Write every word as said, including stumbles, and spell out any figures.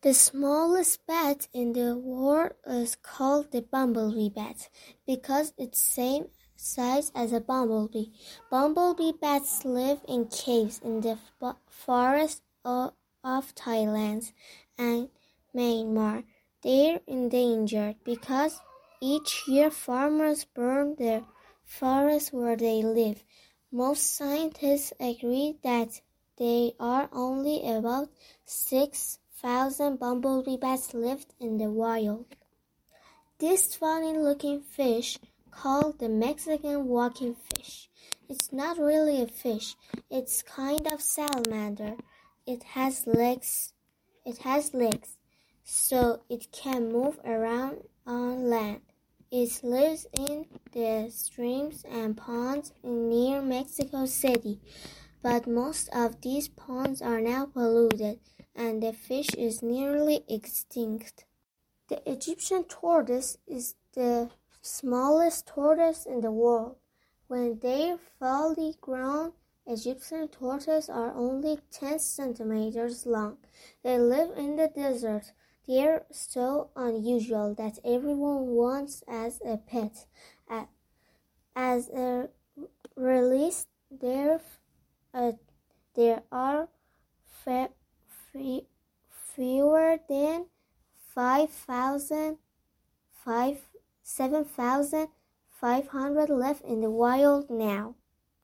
The smallest bat in the world is called the bumblebee bat because it's the same size as a bumblebee. Bumblebee bats live in caves in the forests of, of Thailand and Myanmar. They're endangered because each year farmers burn the forests where they live. Most scientists agree that there are only about six thousand bumblebee bats left in the wild. This funny-looking fish, called the Mexican walking fish, it's not really a fish. It's kind of salamander. It has legs. It has legs, so it can move around on land. It lives in the streams and ponds near Mexico City, but most of these ponds are now polluted, and the fish is nearly extinct. The Egyptian tortoise is the smallest tortoise in the world. When they're fully grown, Egyptian tortoises are only ten centimeters long. They live in the desert. They're so unusual that everyone wants as a pet. As a release, there, uh, there are fe- fe- fewer than five thousand, seven thousand five hundred left in the wild now.